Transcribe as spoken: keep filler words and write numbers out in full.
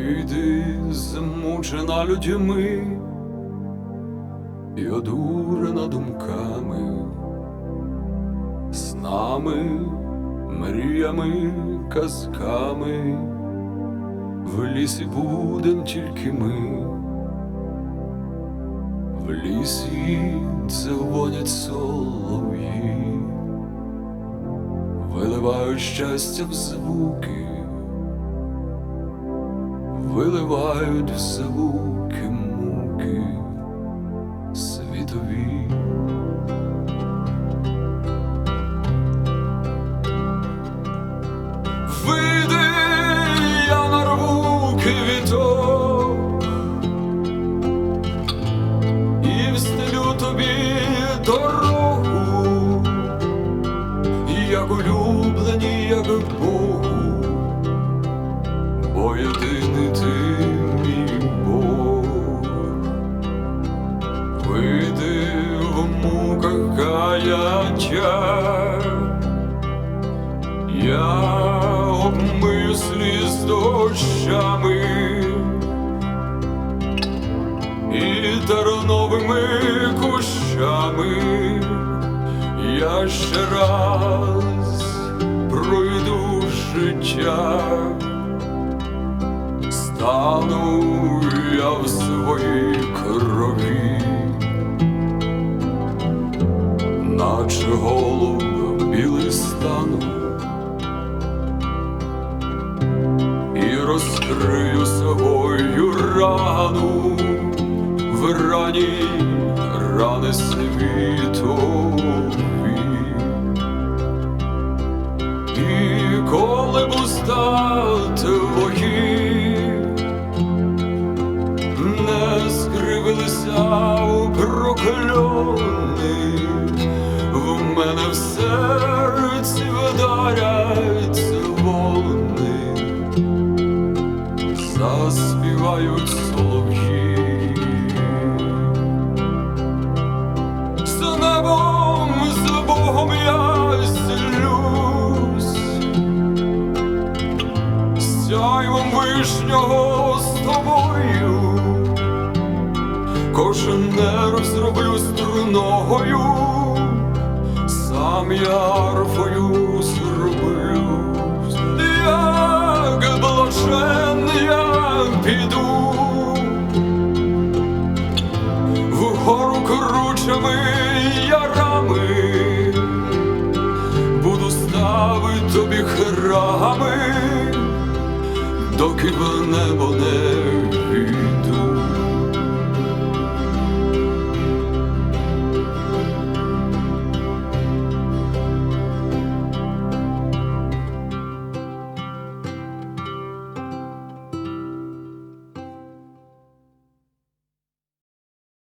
Вийди, змучена людьми і одурена думками, снами, мріями, казками. В лісі будем тільки ми, в лісі дзвонять солов'ї, виливають щастя в звуки, виливають в звуки муки світові. Вийди, я нарву квіток і встелю тобі дорогу, як улюблені, як Богу, бо єдиний ти мій Бог. Вийди в муках каяття, я обмию сліз дощами і терновими кущами. Я ще раз пройду життя, стану я в своїй крові, наче голуб білий стану, і розкрию свою рану в рані рани світові. І коли б уста твої не скривилися у прокльони, в мене в серці вдарять дзвони, заспівають солов'ї. З небом, з Богом я зцілюсь, сяйвом вишнього з тобою, кожен нерв зроблю струною, сам я арфою зроблюсь. Як блажен я піду вгору кручами ярами, буду ставити тобі храми, доки в небо не